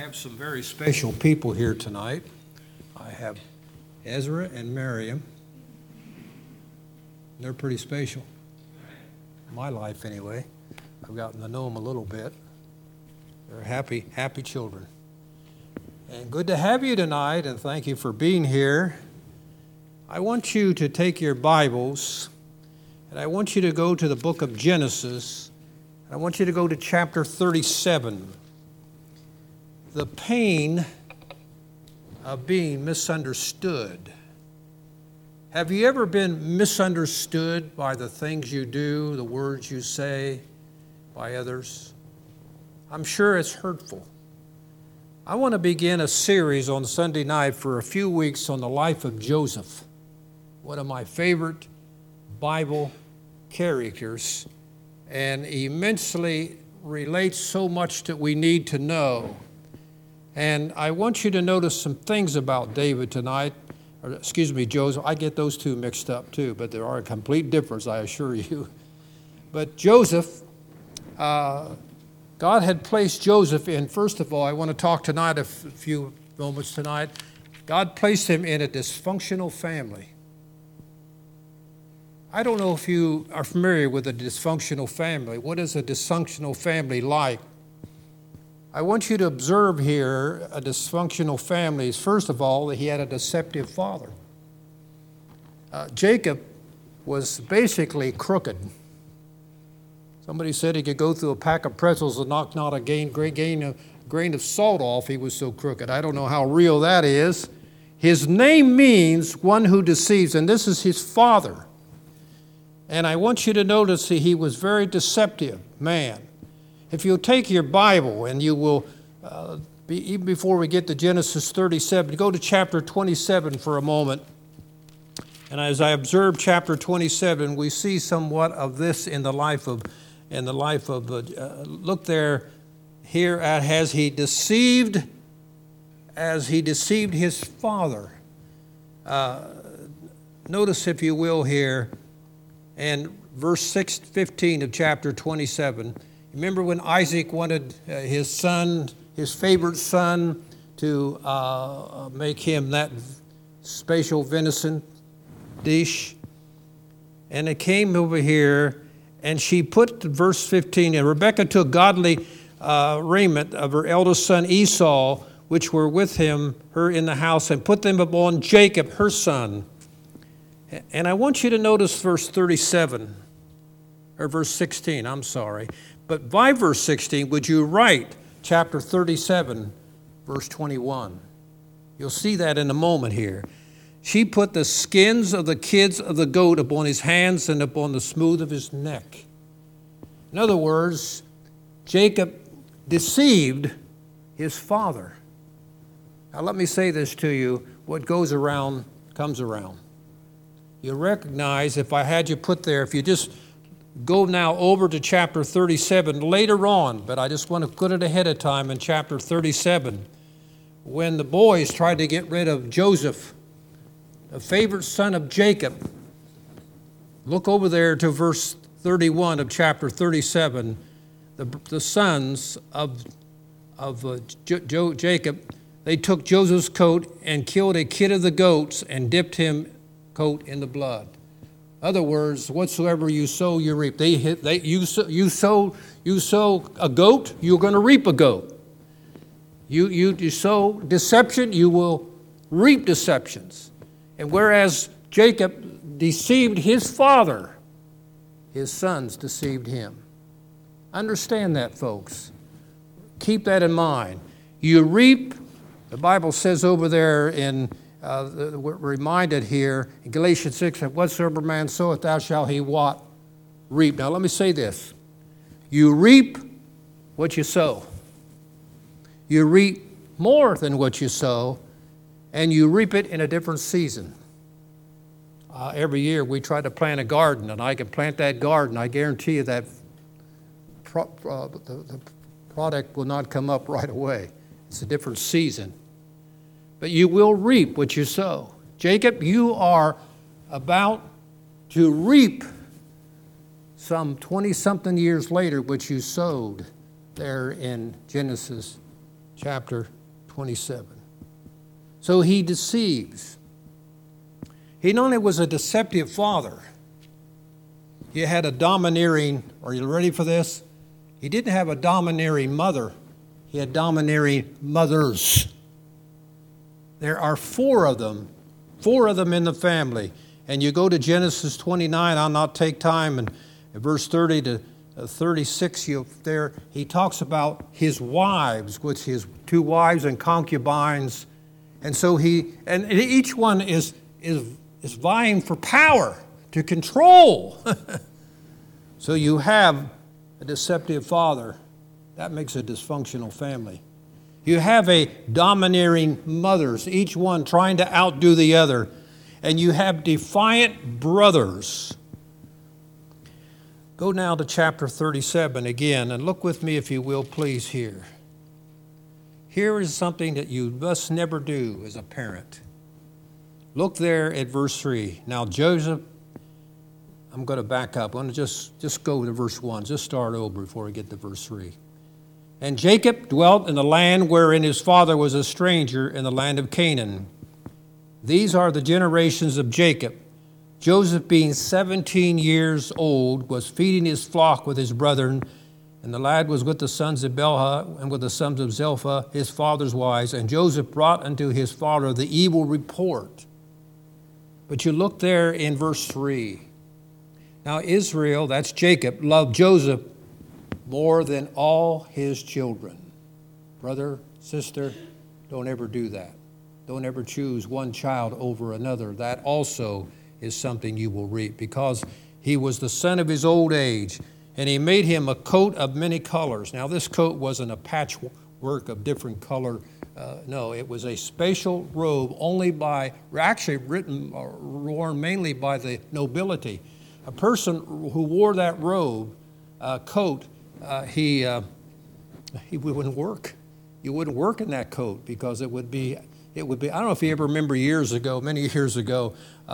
have some very special people here tonight. I have Ezra and Miriam. They're pretty special. In my life, anyway. I've gotten to know them a little bit. They're happy children. And good to have you tonight, and thank you for being here. I want you to take your Bibles, and I want you to go to the book of Genesis. I want you to go to chapter 37. The pain of being misunderstood. Have you ever been misunderstood by the things you do, the words you say, by others? I'm sure it's hurtful. I want to begin a series on Sunday night for a few weeks on the life of Joseph, one of my favorite Bible characters, and immensely relates so much that we need to know. And I want you to notice some things about David tonight. Joseph. I get those two mixed up too, but there are a complete difference, I assure you. But Joseph, God had placed Joseph in, first of all, I want to talk tonight a few moments tonight. God placed him in a dysfunctional family. I don't know if you are familiar with a dysfunctional family. What is a dysfunctional family like? I want you to observe here a dysfunctional family. First of all, he had a deceptive father. Jacob was basically crooked. Somebody said he could go through a pack of pretzels and knock not a grain of salt off. He was so crooked. I don't know how real that is. His name means one who deceives, and this is his father. And I want you to notice that he was very deceptive man. If you'll take your Bible and you will, even before we get to Genesis 37, go to chapter 27 for a moment. And as I observe chapter 27, we see somewhat of this in the life of, look there, here at as he deceived his father. Notice, if you will, here, and verse 15 of chapter 27. Remember when Isaac wanted his son, his favorite son, to make him that special venison dish? And it came over here, and she put, verse 15, and Rebekah took godly raiment of her eldest son Esau, which were with her in the house, and put them upon Jacob, her son. And I want you to notice verse 37, or verse 16, I'm sorry. But by verse 16, would you write chapter 37, verse 21? You'll see that in a moment here. She put the skins of the kids of the goat upon his hands and upon the smooth of his neck. In other words, Jacob deceived his father. Now let me say this to you. What goes around comes around. You recognize, if I had you put there, if you just go now over to chapter 37 later on, but I just want to put it ahead of time in chapter 37, when the boys tried to get rid of Joseph, the favorite son of Jacob. Look over there to verse 31 of chapter 37. The sons of Jacob, they took Joseph's coat and killed a kid of the goats and dipped him coat in the blood. In other words, whatsoever you sow, you reap. You sow a goat, you're going to reap a goat. You sow deception, you will reap deceptions. And whereas Jacob deceived his father, his sons deceived him. Understand that, folks. Keep that in mind. You reap, the Bible says over there in we're reminded here in Galatians 6 that whatsoever man soweth, thou shalt he what? Reap. Now let me say this. You reap what you sow. You reap more than what you sow, and you reap it in a different season. Every year we try to plant a garden, and I can plant that garden. I guarantee you that the product will not come up right away. It's a different season. But you will reap what you sow. Jacob, you are about to reap some 20-something years later what you sowed there in Genesis chapter 27. So he deceives. He not only was a deceptive father, he had a domineering, are you ready for this? He didn't have a domineering mother. He had domineering mothers. There are four of them in the family. And you go to Genesis 29, I'll not take time, and verse 30 to 36, there he talks about his wives, which his two wives and concubines. And so each one is vying for power to control. So you have a deceptive father. That makes a dysfunctional family. You have a domineering mothers, each one trying to outdo the other. And you have defiant brothers. Go now to chapter 37 again, and look with me, if you will, please, here. Here is something that you must never do as a parent. Look there at verse 3. Now Joseph, I'm going to back up. I'm going to just go to verse 1. Just start over before we get to verse 3. And Jacob dwelt in the land wherein his father was a stranger, in the land of Canaan. These are the generations of Jacob. Joseph, being 17 years old, was feeding his flock with his brethren, and the lad was with the sons of Bilhah and with the sons of Zilpah, his father's wives. And Joseph brought unto his father the evil report. But you look there in verse 3. Now Israel, that's Jacob, loved Joseph more than all his children. Brother, sister, don't ever do that. Don't ever choose one child over another. That also is something you will reap, because he was the son of his old age, and he made him a coat of many colors. Now this coat wasn't a patchwork of different color. No, it was a special robe worn mainly by the nobility. A person who wore that robe, coat, he wouldn't work. You wouldn't work in that coat, because it would be, I don't know if you ever remember many years ago,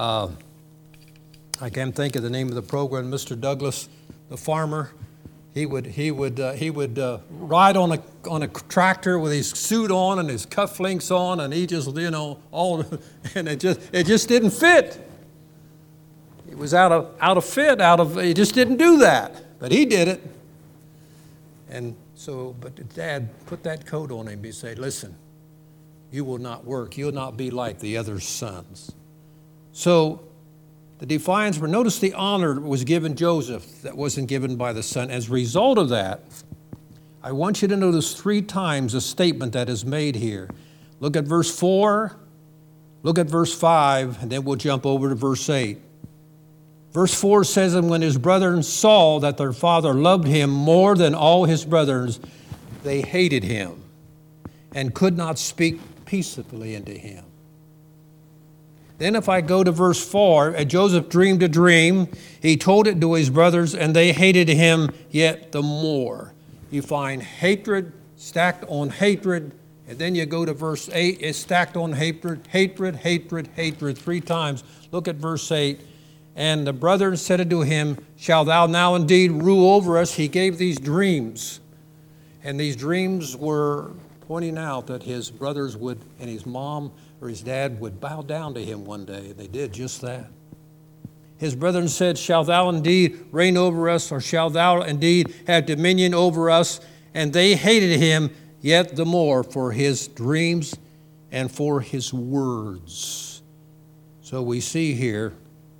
I can't think of the name of the program, Mr. Douglas, the farmer, he would ride on a tractor with his suit on and his cufflinks on, and he just, and it just didn't fit. It was out of fit, it just didn't do that, but he did it. And so, but Dad put that coat on him. He said, listen, you will not work. You'll not be like the other sons. So the defiance, notice the honor was given Joseph that wasn't given by the son. As a result of that, I want you to notice 3 times a statement that is made here. Look at verse 4, look at verse 5, and then we'll jump over to verse 8. Verse 4 says, and when his brethren saw that their father loved him more than all his brothers, they hated him and could not speak peaceably unto him. Then if I go to verse 4, Joseph dreamed a dream. He told it to his brothers, and they hated him yet the more. You find hatred stacked on hatred, and then you go to verse 8, it's stacked on hatred, hatred, hatred, hatred 3 times. Look at verse 8. And the brethren said unto him, shalt thou now indeed rule over us? He gave these dreams. And these dreams were pointing out that his brothers would, and his mom or his dad would bow down to him one day. They did just that. His brethren said, shalt thou indeed reign over us, or shalt thou indeed have dominion over us? And they hated him yet the more for his dreams and for his words. So we see here,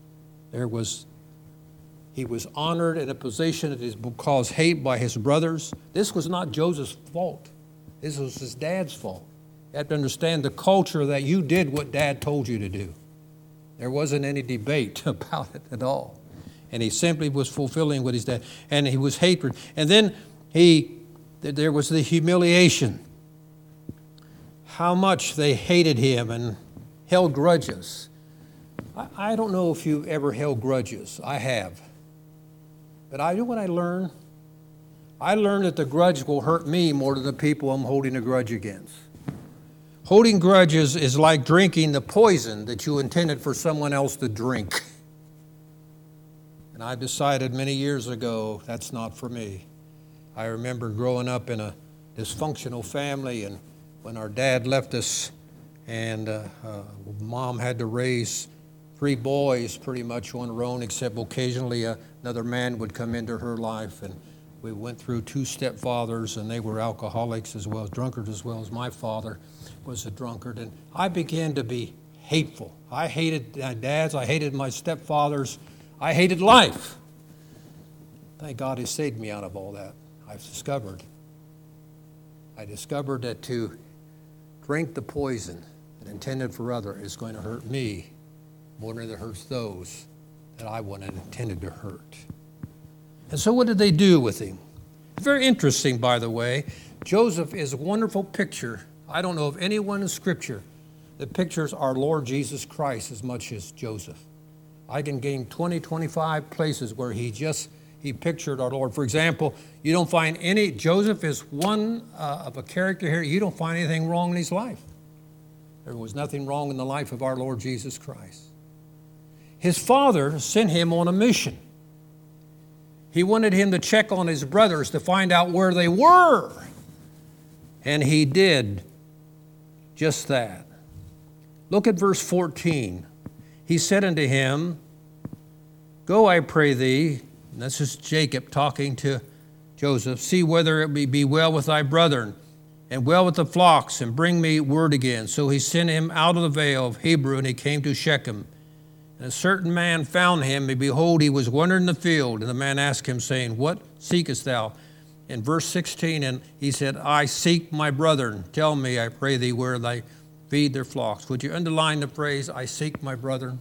he was honored in a position that is caused hate by his brothers. This was not Joseph's fault. This was his dad's fault. You have to understand the culture that you did what Dad told you to do. There wasn't any debate about it at all. And he simply was fulfilling what his dad, and he was hatred. And then there was the humiliation. How much they hated him and held grudges. I don't know if you've ever held grudges. I have. But I know what I learned. I learned that the grudge will hurt me more than the people I'm holding a grudge against. Holding grudges is like drinking the poison that you intended for someone else to drink. And I decided many years ago that's not for me. I remember growing up in a dysfunctional family, and when our dad left us, and Mom had to raise 3 boys pretty much on her own, except occasionally another man would come into her life. And we went through 2 stepfathers, and they were alcoholics as well as drunkards, as well as my father was a drunkard. And I began to be hateful. I hated my dads. I hated my stepfathers. I hated life. Thank God He saved me out of all that. I discovered that to drink the poison that intended for other is going to hurt me more than it hurts those that I wanted intended to hurt. And so what did they do with him? Very interesting, by the way. Joseph is a wonderful picture. I don't know of anyone in Scripture that pictures our Lord Jesus Christ as much as Joseph. I can gain 20, 25 places where he pictured our Lord. For example, you don't find Joseph is one of a character here, you don't find anything wrong in his life. There was nothing wrong in the life of our Lord Jesus Christ. His father sent him on a mission. He wanted him to check on his brothers to find out where they were. And he did just that. Look at verse 14. He said unto him, Go, I pray thee, and this is Jacob talking to Joseph, see whether it be well with thy brethren, and well with the flocks, and bring me word again. So he sent him out of the vale of Hebron, and he came to Shechem. And a certain man found him, and behold, he was wandering in the field. And the man asked him, saying, What seekest thou? In verse 16, and he said, I seek my brethren. Tell me, I pray thee, where they feed their flocks. Would you underline the phrase, I seek my brethren?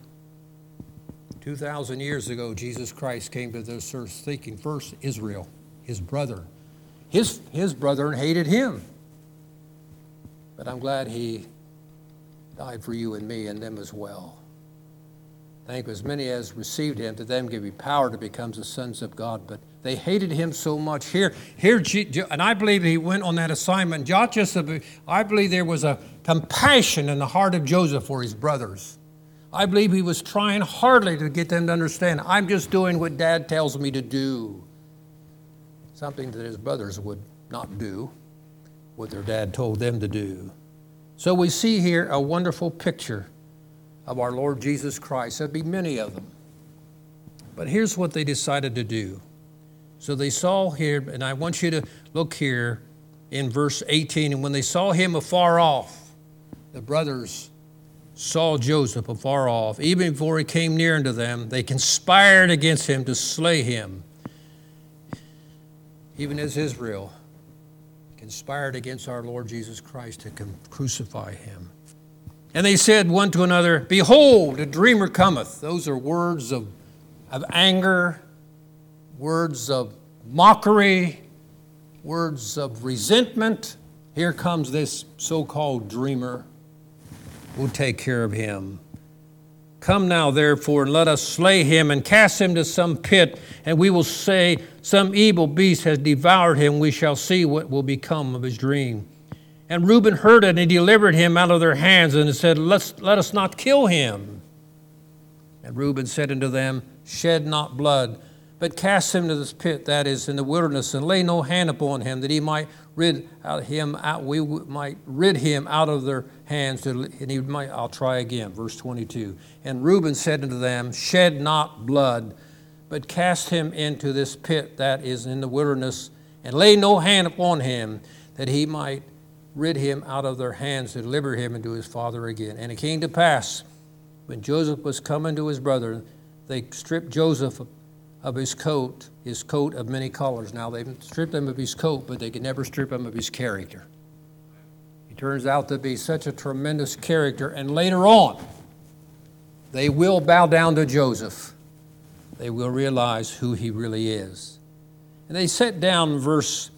2,000 years ago, Jesus Christ came to this earth seeking first Israel, his brother. His brethren hated him. But I'm glad he died for you and me and them as well. Thank as many as received him, to them give he power to become the sons of God. But they hated him so much. Here, and I believe he went on that assignment. I believe there was a compassion in the heart of Joseph for his brothers. I believe he was trying hardly to get them to understand, I'm just doing what Dad tells me to do. Something that his brothers would not do, what their dad told them to do. So we see here a wonderful picture of our Lord Jesus Christ. There'd be many of them. But here's what they decided to do. So they saw here, and I want you to look here in verse 18, and when they saw him afar off, the brothers saw Joseph afar off. Even before he came near unto them, they conspired against him to slay him. Even as Israel conspired against our Lord Jesus Christ to crucify him. And they said one to another, Behold, a dreamer cometh. Those are words of anger, words of mockery, words of resentment. Here comes this so-called dreamer. We'll take care of him. Come now, therefore, and let us slay him and cast him to some pit, and we will say, Some evil beast has devoured him. We shall see what will become of his dream. And Reuben heard it, and he delivered him out of their hands, and said, Let us not kill him. And Reuben said unto them, Shed not blood, but cast him to this pit that is in the wilderness, and lay no hand upon him, that he might rid him out. We might rid him out of their hands, and he might. I'll try again, verse 22. And Reuben said unto them, Shed not blood, but cast him into this pit that is in the wilderness, and lay no hand upon him, that he might rid him out of their hands, to deliver him into his father again. And it came to pass, when Joseph was coming to his brother, they stripped Joseph of his coat of many colors. Now, they've stripped him of his coat, but they could never strip him of his character. He turns out to be such a tremendous character, and later on, they will bow down to Joseph. They will realize who he really is. And they set down verse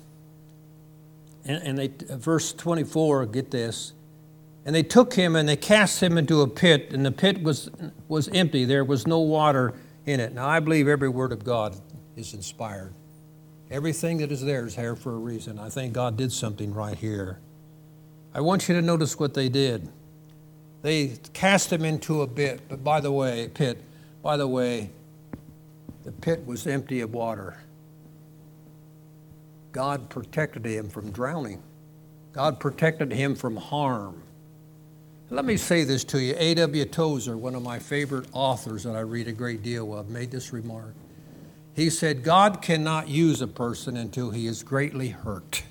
24, get this. And they took him and they cast him into a pit, and the pit was empty. There was no water in it. Now, I believe every word of God is inspired. Everything that is there for a reason. I think God did something right here. I want you to notice what they did. They cast him into a pit, but by the way, the pit was empty of water. God protected him from drowning. God protected him from harm. Let me say this to you. A.W. Tozer, one of my favorite authors that I read a great deal of, made this remark. He said, God cannot use a person until he is greatly hurt.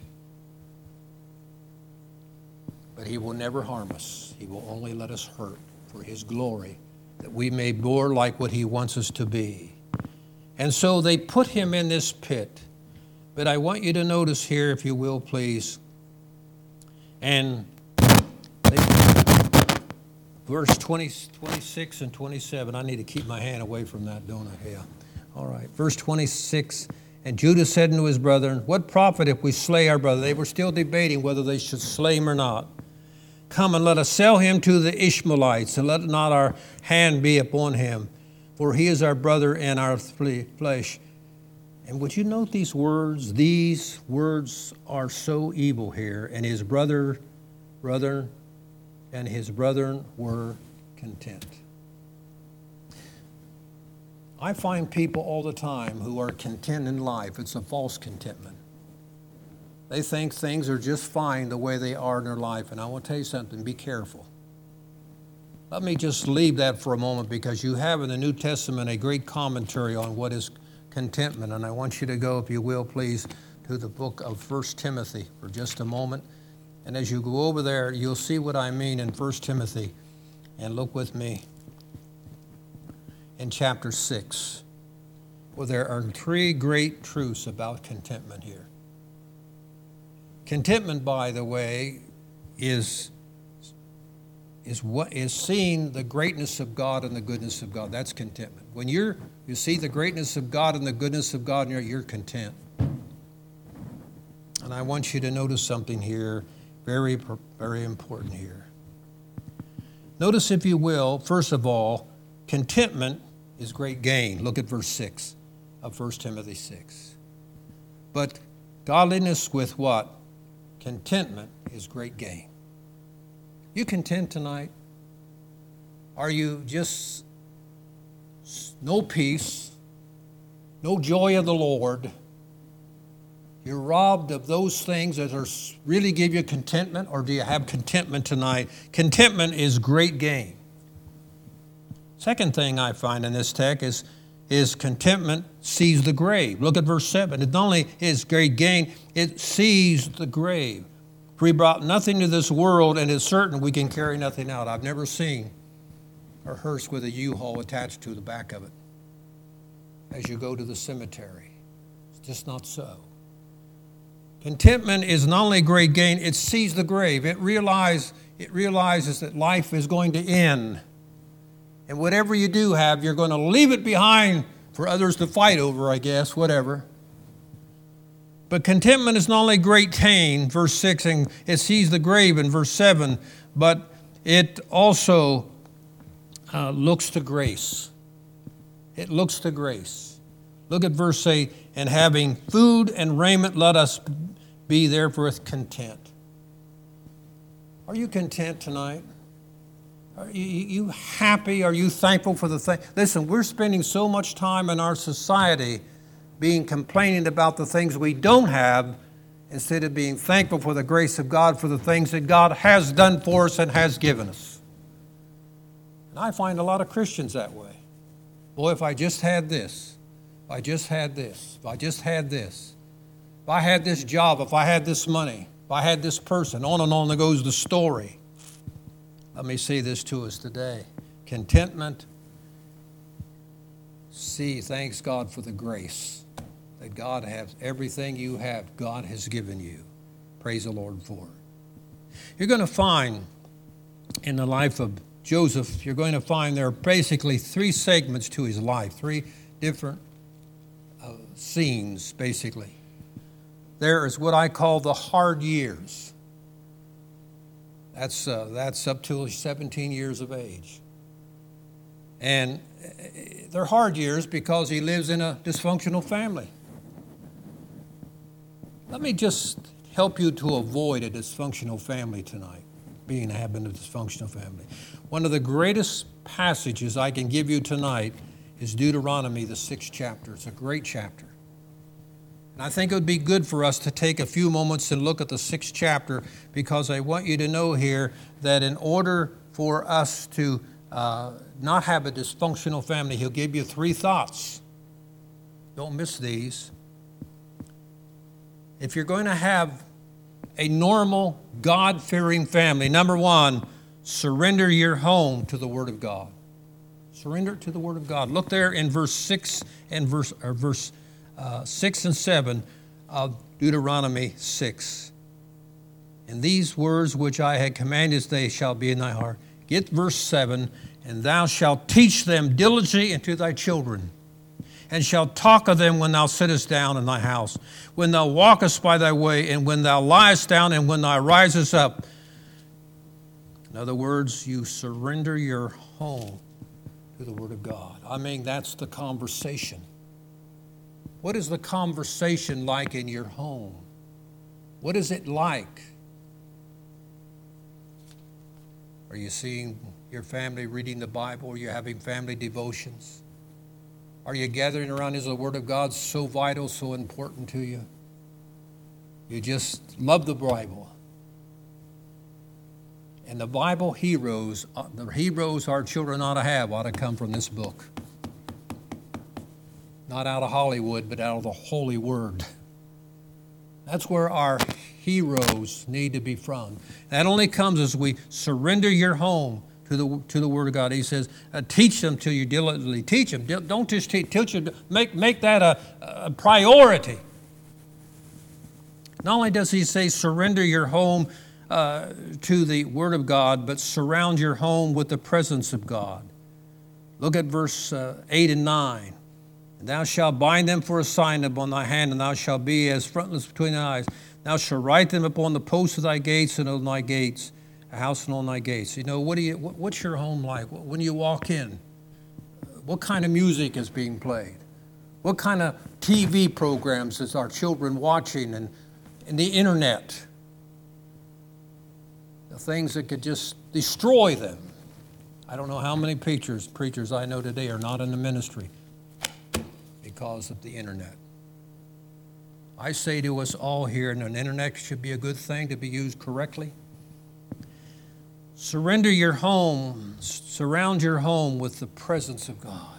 But he will never harm us. He will only let us hurt for his glory, that we may be more like what he wants us to be. And so they put him in this pit. But I want you to notice here, if you will, please, and verse 26 and 27. I need to keep my hand away from that, don't I? Yeah. All right. Verse 26. And Judah said unto his brethren, what profit if we slay our brother? They were still debating whether they should slay him or not. Come and let us sell him to the Ishmaelites, and let not our hand be upon him, for he is our brother and our flesh. And would you note these words? These words are so evil here. And his brethren were content. I find people all the time who are content in life. It's a false contentment. They think things are just fine the way they are in their life. And I want to tell you something, be careful. Let me just leave that for a moment, because you have in the New Testament a great commentary on what is contentment. And I want you to go, if you will, please, to the book of 1 Timothy for just a moment. And as you go over there, you'll see what I mean in 1 Timothy. And look with me in chapter 6, where there are three great truths about contentment here. Contentment, by the way, is what is seeing the greatness of God and the goodness of God. That's contentment. When you see the greatness of God and the goodness of God, you're content. And I want you to notice something here, very, very important here. Notice, if you will, first of all, contentment is great gain. Look at verse 6 of 1 Timothy 6. But godliness with what? Contentment is great gain. You content tonight? Are you just no peace, no joy of the Lord? You're robbed of those things that are really give you contentment, or do you have contentment tonight? Contentment is great gain. Second thing I find in this text is contentment sees the grave. Look at verse 7. It not only is great gain, it sees the grave. For he brought nothing to this world, and it's certain we can carry nothing out. I've never seen a hearse with a U-Haul attached to the back of it as you go to the cemetery. It's just not so. Contentment is not only great gain, it sees the grave. It realizes that life is going to end. And whatever you do have, you're going to leave it behind for others to fight over, I guess, whatever. But contentment is not only great gain, verse 6, and it sees the grave in verse 7, but it also looks to grace. It looks to grace. Look at verse 8, and having food and raiment, let us be therefore content. Are you content tonight? Are you happy? Are you thankful for the thing? Listen, we're spending so much time in our society complaining about the things we don't have, instead of being thankful for the grace of God for the things that God has done for us and has given us. And I find a lot of Christians that way. Boy, if I just had this, if I just had this, if I just had this, if I had this job, if I had this money, if I had this person, on and on goes the story. Let me say this to us today. Contentment. Thanks God for the grace that God has. Everything you have, God has given you. Praise the Lord for it. You're going to find in the life of Joseph, you're going to find there are basically three segments to his life, three different scenes, basically. There is what I call the hard years. That's up to 17 years of age. And they're hard years because he lives in a dysfunctional family. Let me just help you to avoid a dysfunctional family tonight, having a dysfunctional family. One of the greatest passages I can give you tonight is Deuteronomy, the 6th chapter. It's a great chapter. And I think it would be good for us to take a few moments and look at the 6th chapter, because I want you to know here that in order for us to not have a dysfunctional family, he'll give you 3 thoughts. Don't miss these. If you're going to have a normal, God-fearing family, number 1, surrender your home to the Word of God. Surrender it to the Word of God. Look there in verse 6 and verse 6 and 7 of Deuteronomy 6. And these words which I had commanded, they shall be in thy heart. Get verse 7. And thou shalt teach them diligently unto thy children, and shalt talk of them when thou sittest down in thy house, when thou walkest by thy way, and when thou liest down, and when thou risest up. In other words, you surrender your home to the Word of God. I mean, that's the conversation. What is the conversation like in your home? What is it like? Are you seeing your family reading the Bible? Are you having family devotions? Are you gathering around? Is the Word of God so vital, so important to you? You just love the Bible. And the Bible heroes, the heroes our children ought to have, ought to come from this book. Not out of Hollywood, but out of the Holy Word. That's where our heroes need to be from. That only comes as we surrender your home to the Word of God. He says, teach them till you diligently teach them. Don't just teach them. Make that a priority. Not only does he say surrender your home to the Word of God, but surround your home with the presence of God. Look at verse 8 and 9. And thou shalt bind them for a sign upon thy hand, and thou shalt be as frontlets between thy eyes. Thou shalt write them upon the posts of thy gates and on thy gates, a house and on thy gates. You know, what's your home like? When you walk in, what kind of music is being played? What kind of TV programs is our children watching, and the internet? The things that could just destroy them. I don't know how many preachers I know today are not in the ministry because of the internet. I say to us all here, and the internet should be a good thing to be used correctly. Surrender your home, surround your home with the presence of God.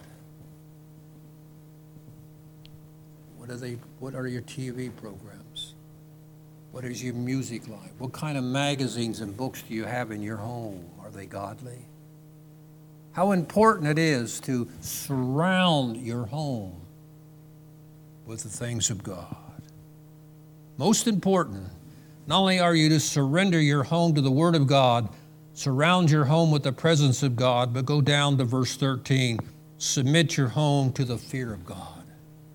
What are your TV programs? What is your music like? What kind of magazines and books do you have in your home? Are they godly? How important it is to surround your home with the things of God. Most important, not only are you to surrender your home to the Word of God, surround your home with the presence of God, but go down to verse 13, submit your home to the fear of God.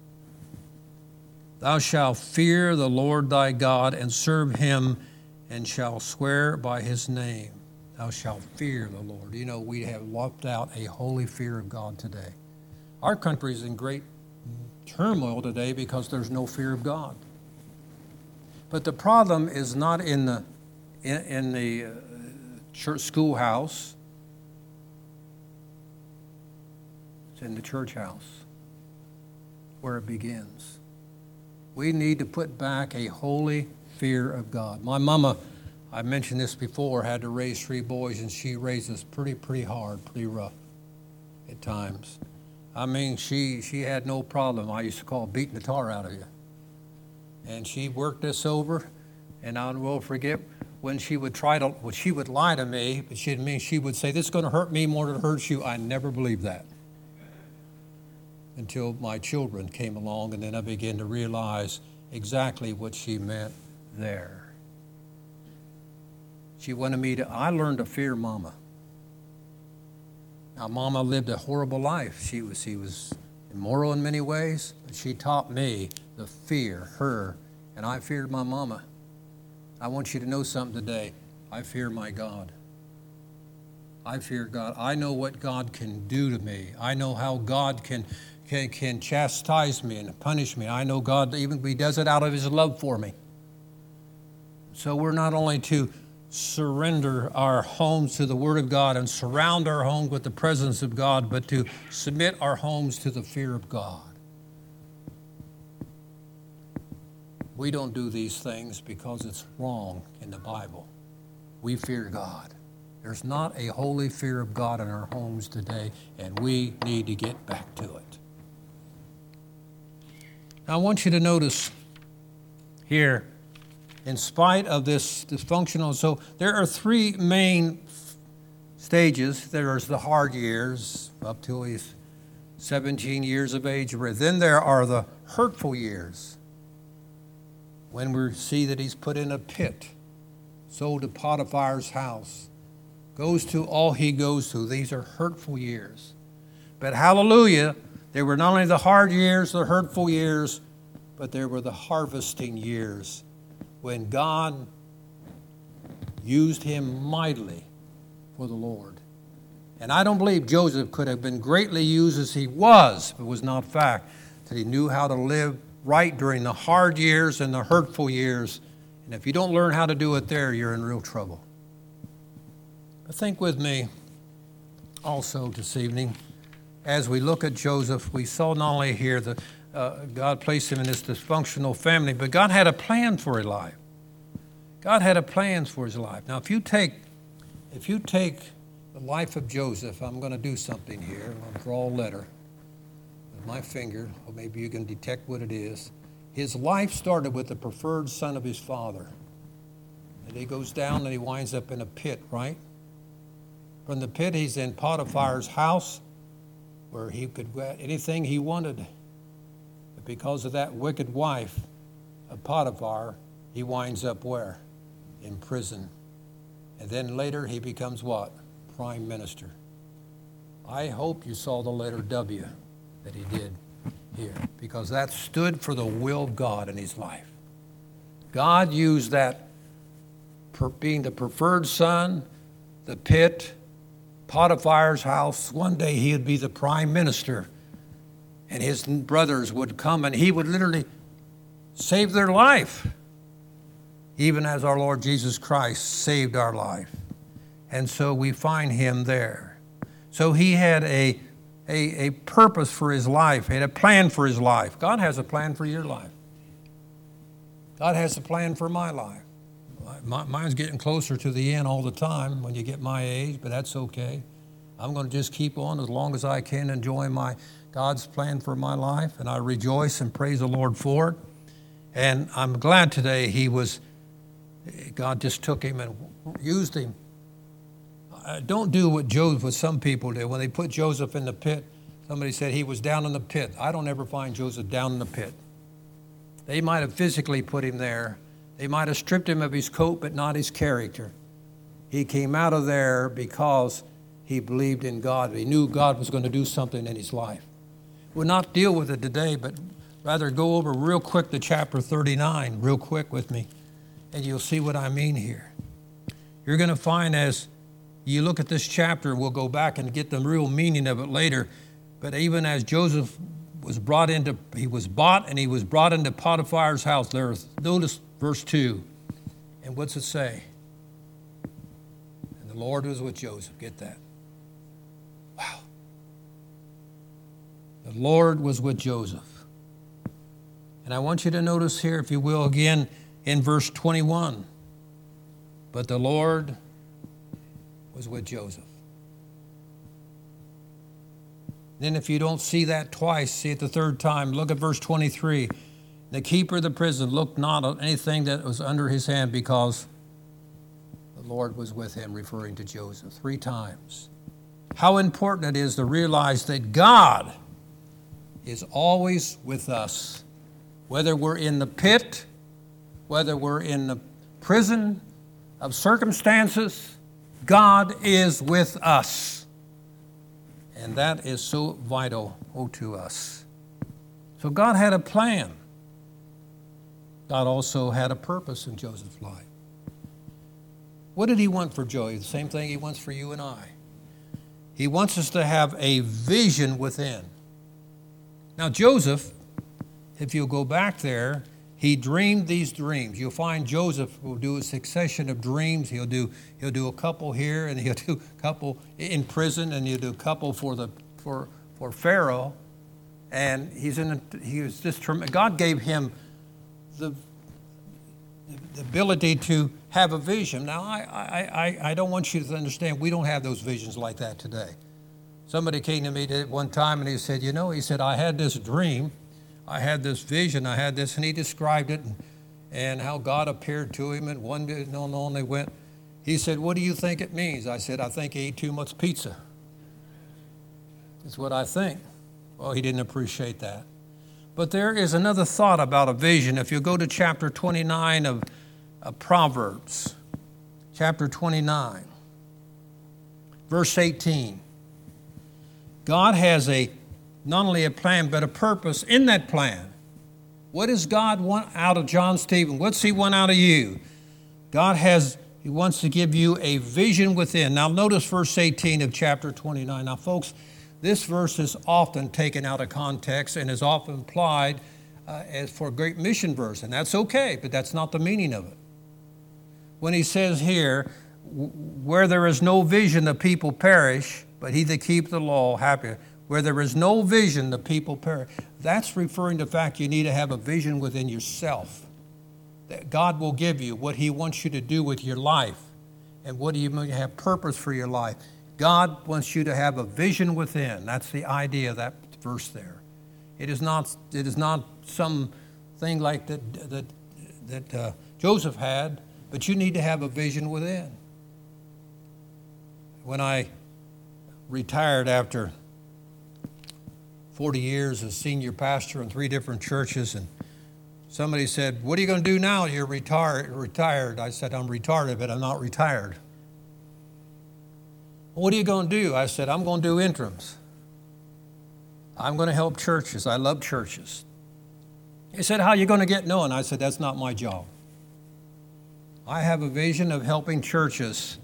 Thou shalt fear the Lord thy God and serve him, and shall swear by his name. Thou shalt fear the Lord. You know, we have left out a holy fear of God today. Our country is in great turmoil today because there's no fear of God. But the problem is not in the church schoolhouse. It's in the church house where it begins. We need to put back a holy fear of God. My mama, I mentioned this before, had to raise 3 boys, and she raised us pretty hard, pretty rough at times. I mean, she had no problem. I used to call beating the tar out of you. And she worked us over, and I will forget when she would she would lie to me, but she would say, this is going to hurt me more than it hurts you. I never believed that until my children came along, and then I began to realize exactly what she meant there. She wanted me to, I learned to fear Mama. Now, Mama lived a horrible life. She was immoral in many ways, but she taught me to fear her, and I feared my Mama. I want you to know something today. I fear my God. I fear God. I know what God can do to me. I know how God can chastise me and punish me. I know God, even He does it out of His love for me. So we're not only to surrender our homes to the Word of God and surround our home with the presence of God, but to submit our homes to the fear of God. We don't do these things because it's wrong in the Bible. We fear God. There's not a holy fear of God in our homes today, and we need to get back to it. Now, I want you to notice here, in spite of this dysfunctional, so there are three main stages. There's the hard years, up till he's 17 years of age. Then there are the hurtful years, when we see that he's put in a pit, sold to Potiphar's house, goes to all he goes to. These are hurtful years. But hallelujah, there were not only the hard years, the hurtful years, but there were the harvesting years when God used him mightily for the Lord. And I don't believe Joseph could have been greatly used as he was, if it was not fact that he knew how to live right during the hard years and the hurtful years. And if you don't learn how to do it there, you're in real trouble. But think with me also this evening, as we look at Joseph, we saw not only here that God placed him in this dysfunctional family, but God had a plan for his life. God had a plan for his life. Now, if you take the life of Joseph, I'm going to do something here. I'm going to draw a letter with my finger, or maybe you can detect what it is. His life started with the preferred son of his father. And he goes down and he winds up in a pit, right? From the pit, he's in Potiphar's house, where he could get anything he wanted. But because of that wicked wife of Potiphar, he winds up where? In prison. And then later he becomes what? Prime minister. I hope you saw the letter W that he did here, because that stood for the will of God in his life. God used that, being the preferred son, the pit, Potiphar's house. One day he would be the prime minister, and his brothers would come and he would literally save their life, even as our Lord Jesus Christ saved our life. And so we find him there. So he had a purpose for his life. He had a plan for his life. God has a plan for your life. God has a plan for my life. Mine's getting closer to the end all the time when you get my age, but that's okay. I'm going to just keep on as long as I can, enjoy God's plan for my life, and I rejoice and praise the Lord for it. And I'm glad today God just took him and used him. Don't do what some people did. When they put Joseph in the pit, somebody said he was down in the pit. I don't ever find Joseph down in the pit. They might have physically put him there. They might have stripped him of his coat, but not his character. He came out of there because he believed in God. He knew God was going to do something in his life. We'll not deal with it today, but rather go over real quick to chapter 39, real quick with me, and you'll see what I mean here. You're going to find as you look at this chapter, we'll go back and get the real meaning of it later, but even as Joseph was bought and he was brought into Potiphar's house, notice verse 2. And what's it say? And the Lord was with Joseph. Get that? Wow. The Lord was with Joseph. And I want you to notice here, if you will, again in verse 21. But the Lord was with Joseph. Then if you don't see that twice, see it the third time. Look at verse 23. The keeper of the prison looked not on anything that was under his hand, because the Lord was with him, referring to Joseph 3 times. How important it is to realize that God is always with us. Whether we're in the pit, whether we're in the prison of circumstances, God is with us. And that is so vital to us. So God had a plan. God also had a purpose in Joseph's life. What did he want for Joey? The same thing he wants for you and I. He wants us to have a vision within. Now Joseph, if you go back there, he dreamed these dreams. You'll find Joseph will do a succession of dreams. He'll do a couple here, and he'll do a couple in prison, and he'll do a couple for Pharaoh. And God gave him the ability to have a vision. Now, I don't want you to understand we don't have those visions like that today. Somebody came to me at one time and he said, he said, I had this dream, I had this vision, I had this, and he described it and how God appeared to him, and one day, and they went. He said, what do you think it means? I said, I think he ate too much pizza. That's what I think. Well, he didn't appreciate that. But there is another thought about a vision. If you go to chapter 29 of Proverbs, chapter 29, verse 18, God has not only a plan, but a purpose in that plan. What does God want out of John Stephen? What's he want out of you? He wants to give you a vision within. Now notice verse 18 of chapter 29. Now folks, this verse is often taken out of context and is often applied as for a great mission verse, and that's okay, but that's not the meaning of it. When he says here, where there is no vision, the people perish, but he that keeps the law, happy. Where there is no vision, the people perish. That's referring to the fact you need to have a vision within yourself, that God will give you what he wants you to do with your life and what you may have purpose for your life. God wants you to have a vision within. That's the idea of that verse there. It is not some thing like that Joseph had, but you need to have a vision within. When I retired after 40 years as senior pastor in 3 different churches, and somebody said, what are you going to do now? You're retired. I said, I'm retarded, but I'm not retired. What are you going to do? I said, I'm going to do interims. I'm going to help churches. I love churches. He said, how are you going to get known? I said, that's not my job. I have a vision of helping churches.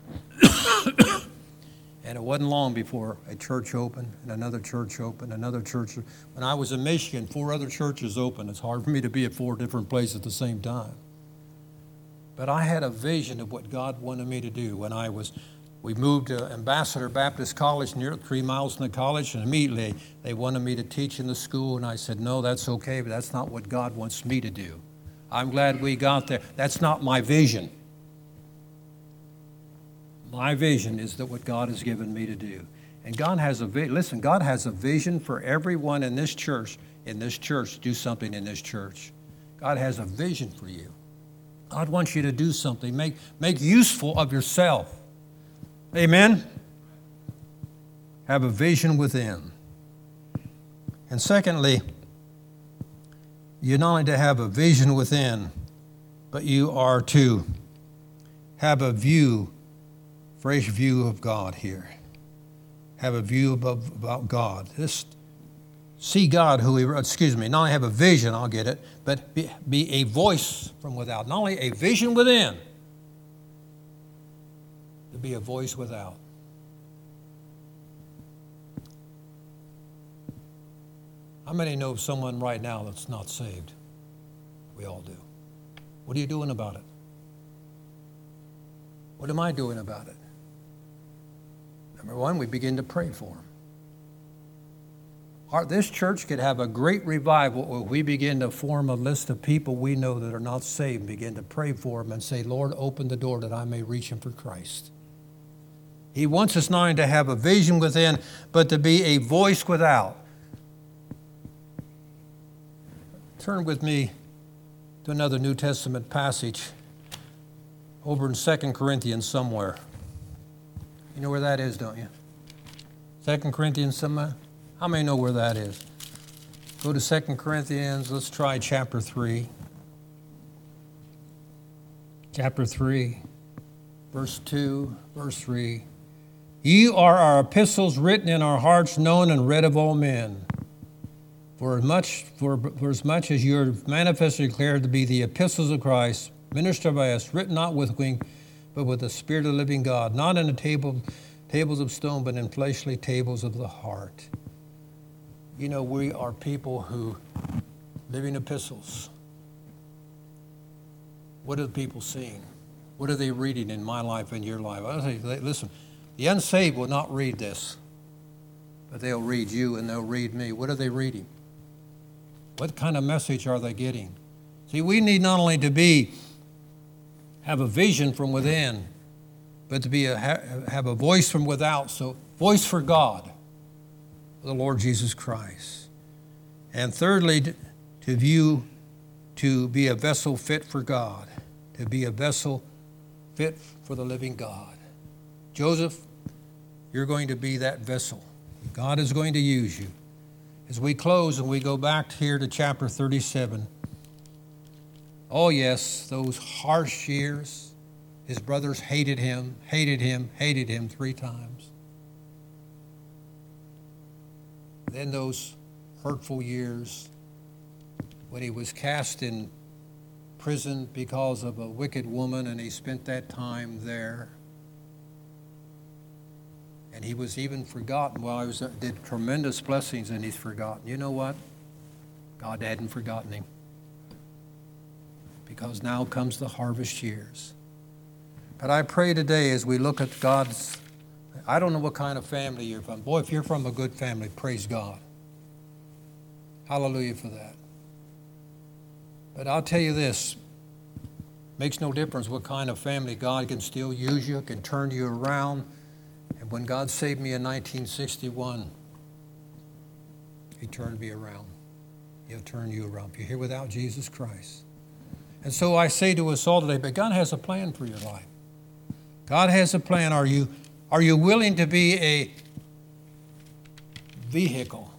And it wasn't long before a church opened, and another church opened, another church. When I was in Michigan, 4 other churches opened. It's hard for me to be at 4 different places at the same time. But I had a vision of what God wanted me to do. We moved to Ambassador Baptist College, near 3 miles from the college, and immediately they wanted me to teach in the school, and I said, no, that's okay, but that's not what God wants me to do. I'm glad we got there. That's not my vision. My vision is that what God has given me to do. And God has God has a vision for everyone in this church, to do something in this church. God has a vision for you. God wants you to do something, make useful of yourself. Amen? Have a vision within. And secondly, you're not only to have a vision within, but you are to have a fresh view of God here. Have a view about God. Just see God not only have a vision, I'll get it, but be a voice from without. Not only a vision within, to be a voice without. How many know of someone right now that's not saved? We all do. What are you doing about it? What am I doing about it? Number one, we begin to pray for them. This church could have a great revival if we begin to form a list of people we know that are not saved and begin to pray for them and say, Lord, open the door that I may reach them for Christ. He wants us not only to have a vision within, but to be a voice without. Turn with me to another New Testament passage over in 2 Corinthians somewhere. You know where that is, don't you? 2 Corinthians somewhere? How many know where that is? Go to 2 Corinthians. Let's try chapter 3. Chapter 3, verse 2, verse 3. Ye are our epistles written in our hearts, known and read of all men. For as much as you are manifestly declared to be the epistles of Christ, ministered by us, written not with ink, but with the Spirit of the living God, not in the tables of stone, but in fleshly tables of the heart. You know, we are people who living epistles. What are the people seeing? What are they reading in my life and your life? I say, listen, the unsaved will not read this, but they'll read you and they'll read me. What are they reading? What kind of message are they getting? See, we need not only to be have a vision from within, but to be have a voice from without. So voice for God, the Lord Jesus Christ. And thirdly, to be a vessel fit for God, to be a vessel fit for the living God. Joseph, you're going to be that vessel. God is going to use you. As we close and we go back here to chapter 37, oh yes, those harsh years, his brothers hated him 3 times. Then those hurtful years when he was cast in prison because of a wicked woman, and he spent that time there. And he was even forgotten while he did tremendous blessings, and he's forgotten. You know what? God hadn't forgotten him. Because now comes the harvest years. But I pray today as we look at God's, I don't know what kind of family you're from. Boy, if you're from a good family, praise God. Hallelujah for that. But I'll tell you this, makes no difference what kind of family. God can still use you, can turn you around. And when God saved me in 1961, he turned me around. He'll turn you around if you're here without Jesus Christ. And so I say to us all today, but God has a plan for your life. God has a plan. Are you willing to be a vehicle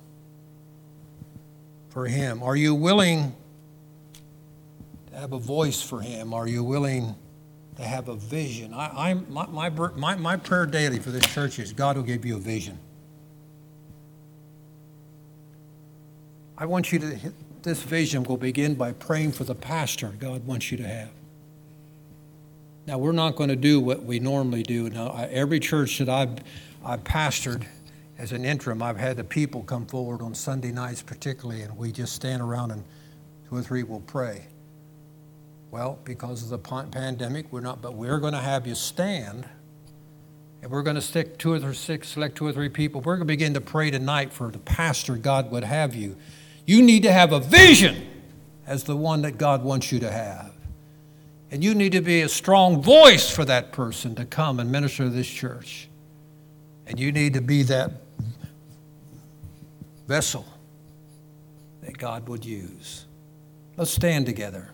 for him? Are you willing to have a voice for him? Are you willing to have a vision? My prayer daily for this church is God will give you a vision. I want you to this vision will begin by praying for the pastor God wants you to have. Now, we're not going to do what we normally do. Now, every church that I've pastored as an interim, I've had the people come forward on Sunday nights particularly, and we just stand around and 2 or 3 will pray. Well, because of the pandemic, but we're going to have you stand, and we're going to select 2 or 3 people. We're going to begin to pray tonight for the pastor God would have you. You need to have a vision as the one that God wants you to have. And you need to be a strong voice for that person to come and minister to this church. And you need to be that vessel that God would use. Let's stand together.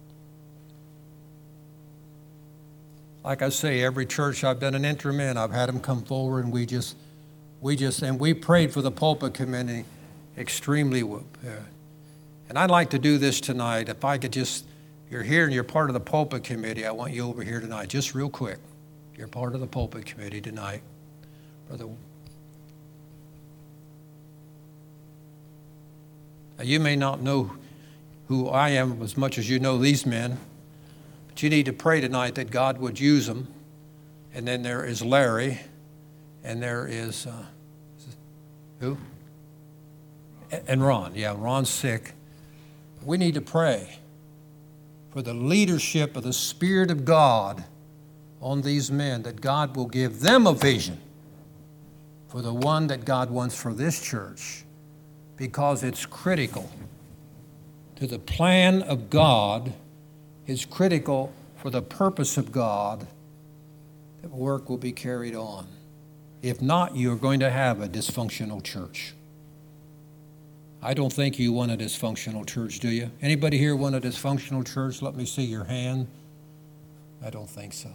Like I say, every church I've been an interim in, I've had them come forward, and we prayed for the pulpit committee extremely. And I'd like to do this tonight. If I could just, you're here and you're part of the pulpit committee, I want you over here tonight, just real quick. You're part of the pulpit committee tonight. Brother, now, you may not know who I am as much as you know these men, but you need to pray tonight that God would use them. And then there is Larry, and there is, who? And Ron. Yeah, Ron's sick. We need to pray for the leadership of the Spirit of God on these men, that God will give them a vision for the one that God wants for this church, because it's critical to the plan of God, it's critical for the purpose of God that work will be carried on. If not, you're going to have a dysfunctional church. I don't think you want a dysfunctional church, do you? Anybody here want a dysfunctional church? Let me see your hand. I don't think so.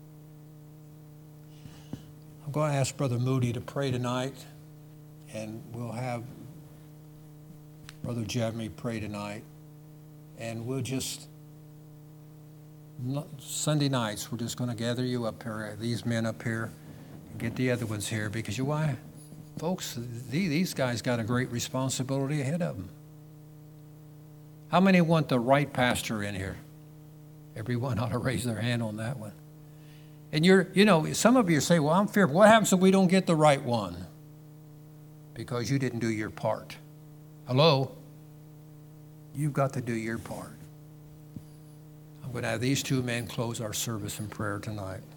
I'm going to ask Brother Moody to pray tonight, and we'll have Brother Jeremy pray tonight. And we'll just, Sunday nights, we're just going to gather you up here, these men up here, and get the other ones here, because you know why? Folks, these guys got a great responsibility ahead of them. How many want the right pastor in here? Everyone ought to raise their hand on that one. And some of you say, well, I'm fearful. What happens if we don't get the right one? Because you didn't do your part. Hello? You've got to do your part. I'm going to have these 2 men close our service in prayer tonight.